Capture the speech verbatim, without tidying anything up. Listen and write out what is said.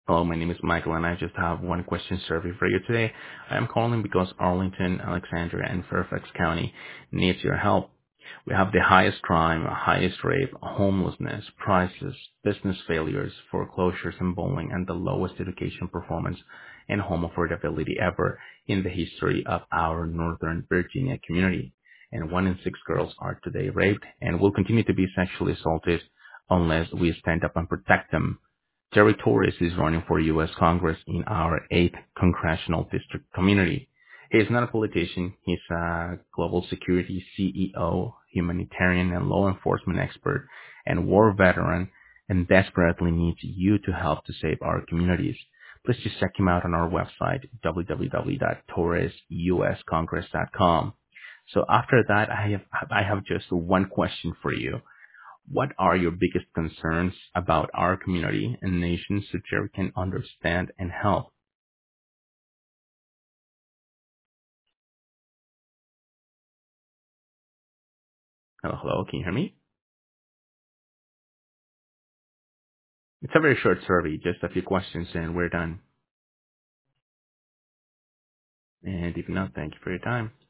Hello, my name is Michael, and I just have one question survey for you today. I am calling because Arlington, Alexandria, and Fairfax County needs your help. We have the highest crime, highest rape, homelessness, prices, business failures, foreclosures, and bowling, and the lowest education performance and home affordability ever in the history of our Northern Virginia community. And one in six girls are today raped and will continue to be sexually assaulted unless we stand up and protect them. Jerry Torres is running for U S Congress in our eighth Congressional District community. He is not a politician. He's a global security C E O, humanitarian and law enforcement expert, and war veteran, and desperately needs you to help to save our communities. Please just check him out on our website, w w w dot torres u s congress dot com. So after that, I have, I have just one question for you. What are your biggest concerns about our community and nation so Jerry can understand and help? Hello, hello, can you hear me? It's a very short survey, just a few questions and we're done. And if not, thank you for your time.